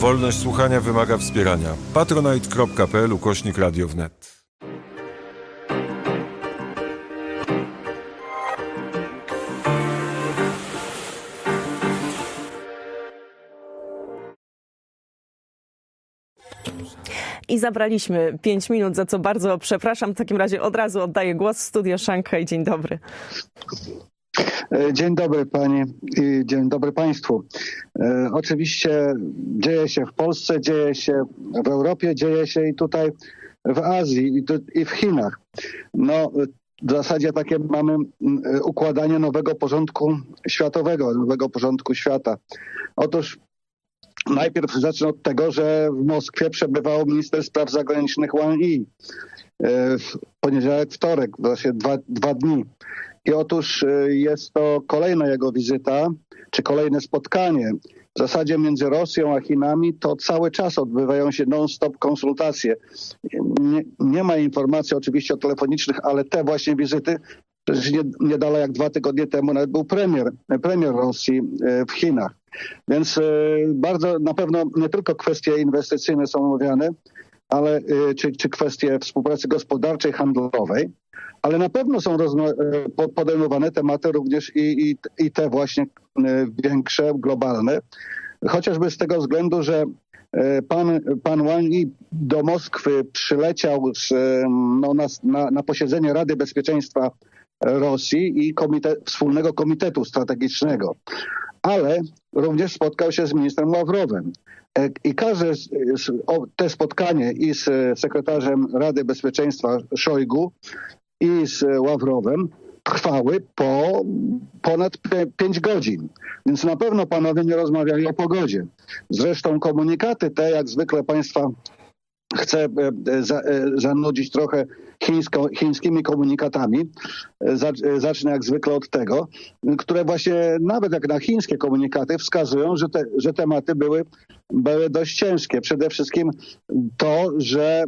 Wolność słuchania wymaga wspierania. patronite.pl/Radio wnet. I zabraliśmy 5 minut, za co bardzo przepraszam. W takim razie od razu oddaję głos w Studio Szanghaj. Dzień dobry. Dzień dobry pani i dzień dobry państwu. Oczywiście dzieje się w Polsce, dzieje się w Europie, dzieje się i tutaj w Azji i w Chinach. No, w zasadzie takie mamy układanie nowego porządku światowego, nowego porządku świata. Otóż najpierw zacznę od tego, że w Moskwie przebywał minister spraw zagranicznych Wang Yi w poniedziałek, wtorek, właśnie dwa dni. I otóż jest to kolejna jego wizyta, czy kolejne spotkanie. W zasadzie między Rosją a Chinami to cały czas odbywają się non-stop konsultacje. Nie ma informacji oczywiście telefonicznych, ale te właśnie wizyty, przecież nie dalej jak 2 tygodnie temu nawet był premier Rosji w Chinach. Więc bardzo na pewno nie tylko kwestie inwestycyjne są omawiane, ale czy kwestie współpracy gospodarczej, handlowej, ale na pewno są podejmowane tematy również i te właśnie większe, globalne. Chociażby z tego względu, że pan Wang Yi do Moskwy przyleciał na posiedzenie Rady Bezpieczeństwa Rosji i Wspólnego Komitetu Strategicznego, ale również spotkał się z ministrem Ławrowem. I każde te spotkanie i z sekretarzem Rady Bezpieczeństwa Szojgu i z Ławrowem trwały po ponad 5 godzin. Więc na pewno panowie nie rozmawiali o pogodzie. Zresztą komunikaty te, jak zwykle państwa chcę zanudzić trochę chińskimi komunikatami. Zacznę jak zwykle od tego, które właśnie nawet jak na chińskie komunikaty wskazują, że tematy były dość ciężkie. Przede wszystkim to, że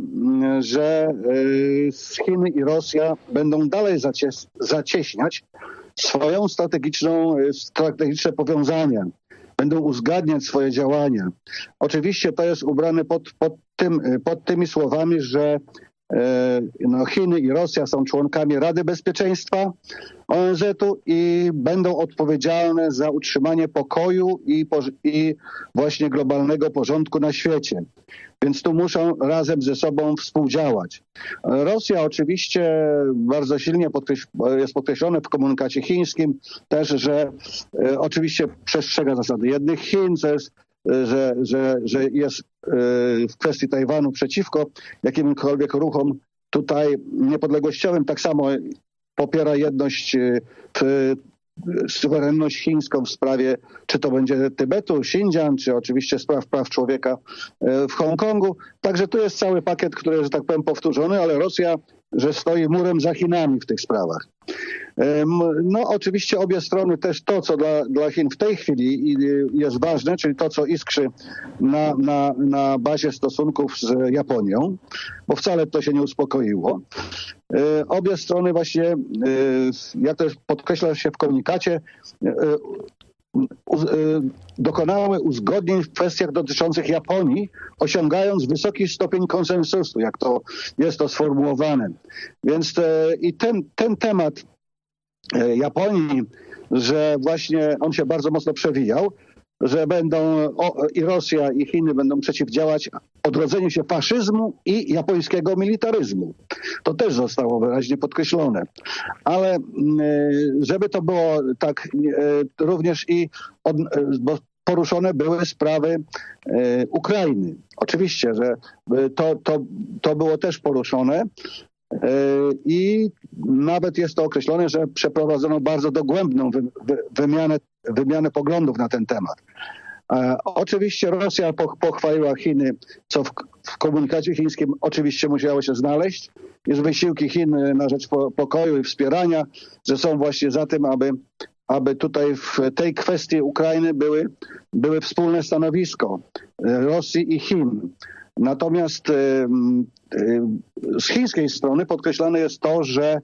Chiny i Rosja będą dalej zacieśniać swoją strategiczne powiązania. Będą uzgadniać swoje działania. Oczywiście to jest ubrane pod tymi słowami, że Chiny i Rosja są członkami Rady Bezpieczeństwa ONZ-u i będą odpowiedzialne za utrzymanie pokoju i właśnie globalnego porządku na świecie. Więc tu muszą razem ze sobą współdziałać. Rosja oczywiście bardzo silnie jest podkreślone w komunikacie chińskim też, że oczywiście przestrzega zasady jednych Chin, co jest że jest w kwestii Tajwanu przeciwko jakimkolwiek ruchom tutaj niepodległościowym. Tak samo popiera jedność, suwerenność chińską w sprawie, czy to będzie Tybetu, Xinjiang, czy oczywiście spraw praw człowieka w Hongkongu. Także tu jest cały pakiet, który, że tak powiem, powtórzony, ale Rosja, że stoi murem za Chinami w tych sprawach. No oczywiście obie strony też to, co dla Chin w tej chwili jest ważne, czyli to, co iskrzy na bazie stosunków z Japonią, bo wcale to się nie uspokoiło. Obie strony właśnie, jak to podkreśla się w komunikacie, dokonały uzgodnień w kwestiach dotyczących Japonii, osiągając wysoki stopień konsensusu, jak to jest to sformułowane. Więc ten temat Japonii, że właśnie on się bardzo mocno przewijał, że i Rosja, i Chiny będą przeciwdziałać odrodzeniu się faszyzmu i japońskiego militaryzmu. To też zostało wyraźnie podkreślone. Ale żeby to było tak również bo poruszone były sprawy Ukrainy. Oczywiście, że to było też poruszone. I nawet jest to określone, że przeprowadzono bardzo dogłębną wymianę poglądów na ten temat. Oczywiście Rosja pochwaliła Chiny, co w komunikacie chińskim oczywiście musiało się znaleźć. Jest wysiłki Chin na rzecz pokoju i wspierania, że są właśnie za tym, aby tutaj w tej kwestii Ukrainy były wspólne stanowisko Rosji i Chin. Natomiast z chińskiej strony podkreślane jest to, że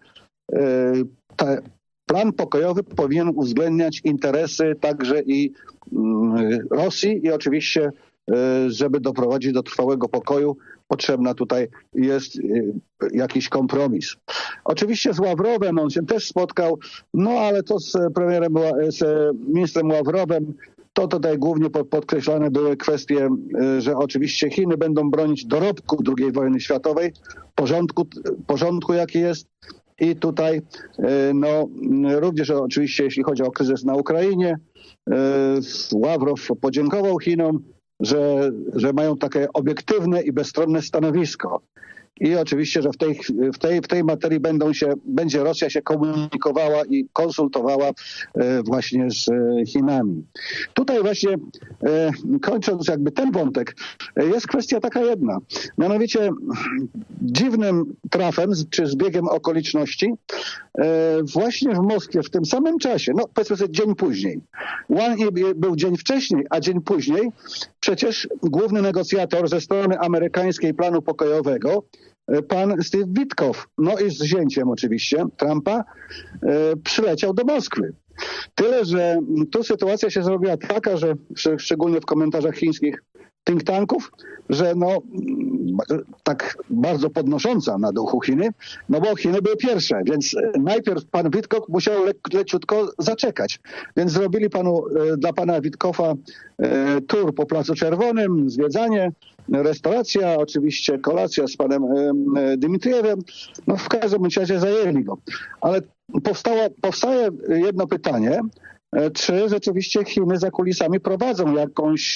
plan pokojowy powinien uwzględniać interesy także i Rosji i oczywiście żeby doprowadzić do trwałego pokoju, potrzebna tutaj jest jakiś kompromis. Oczywiście z Ławrowem on się też spotkał, no ale to z ministrem Ławrowem, to tutaj głównie podkreślane były kwestie, że oczywiście Chiny będą bronić dorobku II wojny światowej, porządku jaki jest. I tutaj no, również oczywiście jeśli chodzi o kryzys na Ukrainie, Ławrow podziękował Chinom, że mają takie obiektywne i bezstronne stanowisko. I oczywiście, że w tej materii będzie Rosja się komunikowała i konsultowała właśnie z Chinami. Tutaj właśnie kończąc jakby ten wątek, jest kwestia taka jedna. Mianowicie dziwnym trafem, czy zbiegiem okoliczności, właśnie w Moskwie w tym samym czasie, no powiedzmy sobie dzień później, był dzień wcześniej, a dzień później przecież główny negocjator ze strony amerykańskiej planu pokojowego, pan Steve Witkow, no i z zięciem oczywiście Trumpa, przyleciał do Moskwy. Tyle, że tu sytuacja się zrobiła taka, że szczególnie w komentarzach chińskich think tanków, że no tak bardzo podnosząca na duchu Chiny, no bo Chiny były pierwsze, więc najpierw pan Witkow musiał leciutko zaczekać. Więc zrobili dla pana Witkowa tour po Placu Czerwonym, zwiedzanie, restauracja, oczywiście kolacja z panem Dmitriewem. No w każdym razie zajęli go. Ale powstaje jedno pytanie, czy rzeczywiście Chiny za kulisami prowadzą jakąś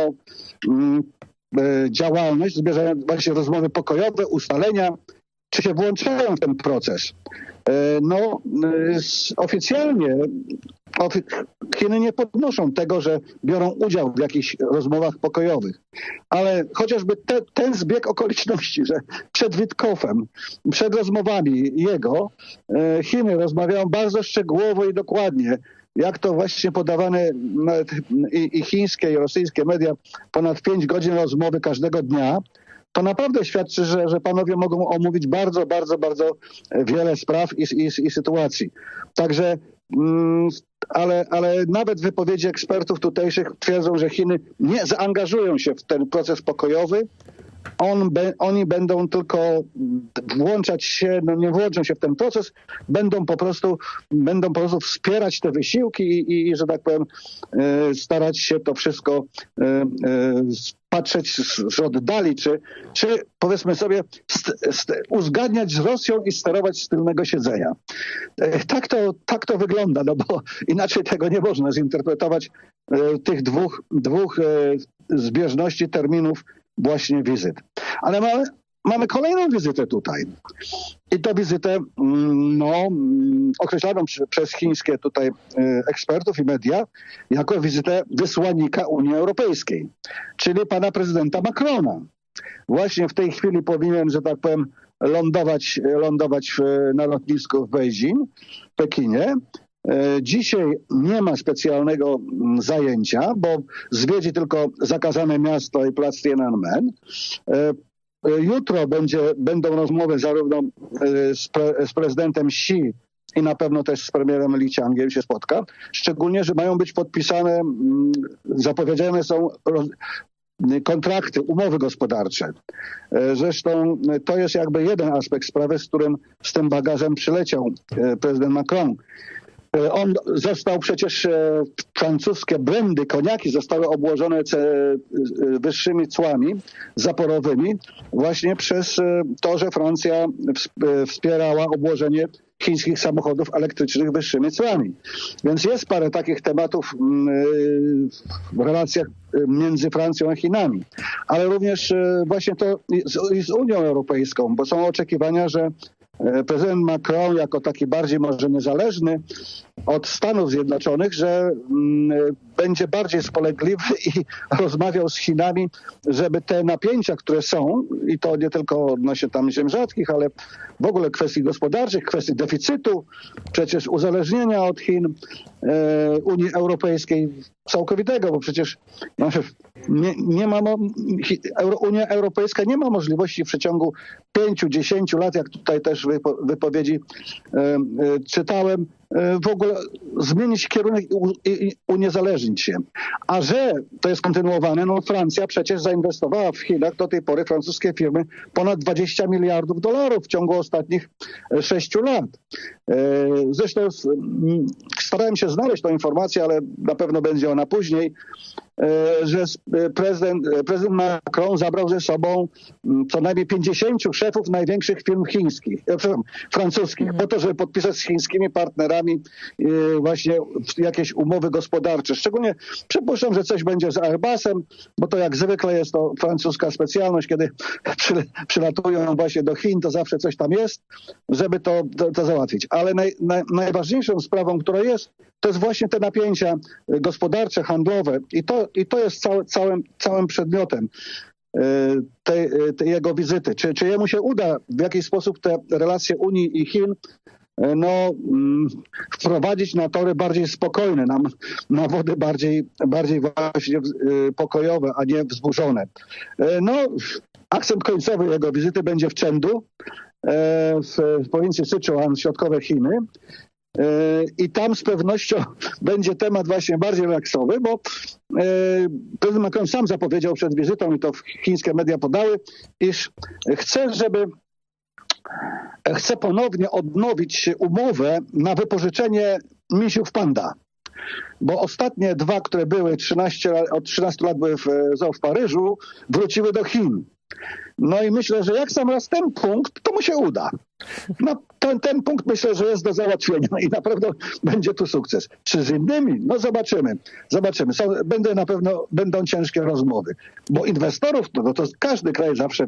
działalność, zmierzając właśnie rozmowy pokojowe, ustalenia, czy się włączają w ten proces. Oficjalnie Chiny nie podnoszą tego, że biorą udział w jakichś rozmowach pokojowych. Ale chociażby ten zbieg okoliczności, że przed Witkowem, przed rozmowami jego, Chiny rozmawiają bardzo szczegółowo i dokładnie, jak to właśnie podawane i chińskie, i rosyjskie media, ponad 5 godzin rozmowy każdego dnia, to naprawdę świadczy, że panowie mogą omówić bardzo, bardzo, bardzo wiele spraw i sytuacji. Także, ale nawet wypowiedzi ekspertów tutejszych twierdzą, że Chiny nie zaangażują się w ten proces pokojowy. Oni będą tylko włączać się, nie włączą się w ten proces, będą po prostu wspierać te wysiłki i że tak powiem, starać się to wszystko patrzeć z oddali, czy powiedzmy sobie uzgadniać z Rosją i sterować z tylnego siedzenia. Tak to wygląda, no bo inaczej tego nie można zinterpretować tych dwóch zbieżności terminów właśnie wizyt. Ale mamy kolejną wizytę tutaj. I to wizytę określaną przez chińskie tutaj ekspertów i media jako wizytę wysłannika Unii Europejskiej, czyli pana prezydenta Macrona. Właśnie w tej chwili powinien, że tak powiem, lądować na lotnisku w Beijing, w Pekinie. Dzisiaj nie ma specjalnego zajęcia, bo zwiedzi tylko zakazane miasto i plac Tiananmen. Jutro będą rozmowy zarówno z prezydentem Xi i na pewno też z premierem Li Qiangiem się spotka. Szczególnie, że mają być podpisane, zapowiedziane są kontrakty, umowy gospodarcze. Zresztą to jest jakby jeden aspekt sprawy, z tym bagażem przyleciał prezydent Macron. On został przecież, francuskie brandy, koniaki zostały obłożone wyższymi cłami zaporowymi właśnie przez to, że Francja wspierała obłożenie chińskich samochodów elektrycznych wyższymi cłami. Więc jest parę takich tematów w relacjach między Francją a Chinami. Ale również właśnie to z Unią Europejską, bo są oczekiwania, że prezydent Macron jako taki bardziej może niezależny od Stanów Zjednoczonych, że będzie bardziej spolegliwy i rozmawiał z Chinami, żeby te napięcia, które są, i to nie tylko odnośnie tam ziem rzadkich, ale w ogóle kwestii gospodarczych, kwestii deficytu, przecież uzależnienia od Chin, Unii Europejskiej całkowitego, bo przecież Unia Europejska nie ma możliwości w przeciągu 5-10 lat, jak tutaj też wypowiedzi czytałem, w ogóle zmienić kierunek i uniezależnić się. A że to jest kontynuowane, no Francja przecież zainwestowała w Chinach do tej pory, francuskie firmy, ponad $20 miliardów w ciągu ostatnich 6 lat. Zresztą starałem się znaleźć tę informację, ale na pewno będzie ona później, że prezydent Macron zabrał ze sobą co najmniej 50 szefów największych firm francuskich, po to, żeby podpisać z chińskimi partnerami właśnie jakieś umowy gospodarcze. Szczególnie przypuszczam, że coś będzie z Airbusem, bo to jak zwykle jest to francuska specjalność, kiedy przylatują właśnie do Chin, to zawsze coś tam jest, żeby to załatwić. Ale najważniejszą sprawą, która jest, to jest właśnie te napięcia gospodarcze, handlowe i to jest całym przedmiotem tej jego wizyty. Czy jemu się uda w jakiś sposób te relacje Unii i Chin wprowadzić na tory bardziej spokojne, na wody bardziej właśnie pokojowe, a nie wzburzone. Akcent końcowy jego wizyty będzie w Chengdu, w prowincji Sichuan, środkowe Chiny. I tam z pewnością będzie temat właśnie bardziej relaksowy, bo prezydent Macron sam zapowiedział przed wizytą, i to chińskie media podały, iż chce ponownie odnowić umowę na wypożyczenie misiów panda. Bo ostatnie dwa, które były od 13 lat były w zoo w Paryżu, wróciły do Chin. No i myślę, że jak sam raz ten punkt, to mu się uda. Ten punkt myślę, że jest do załatwienia i na pewno będzie tu sukces. Czy z innymi? No zobaczymy. Na pewno będą ciężkie rozmowy. Bo inwestorów, to każdy kraj zawsze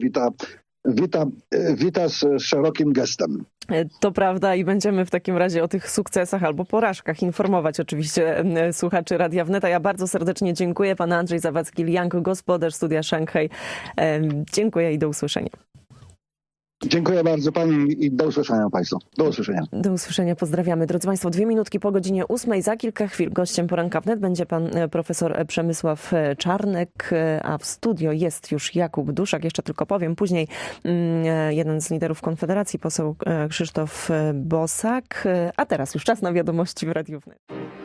wita z szerokim gestem. To prawda i będziemy w takim razie o tych sukcesach albo porażkach informować oczywiście słuchaczy Radia Wnet. A ja bardzo serdecznie dziękuję. Pan Andrzej Zawadzki-Liang, gospodarz Studia Szanghaj. Dziękuję i do usłyszenia. Dziękuję bardzo pani i do usłyszenia państwu. Do usłyszenia. Do usłyszenia, pozdrawiamy. Drodzy Państwo, 2 minutki po godzinie 8. Za kilka chwil gościem poranka wnet będzie pan profesor Przemysław Czarnek, a w studio jest już Jakub Duszak. Jeszcze tylko powiem, później jeden z liderów Konfederacji, poseł Krzysztof Bosak. A teraz już czas na wiadomości w Radiu Wnet.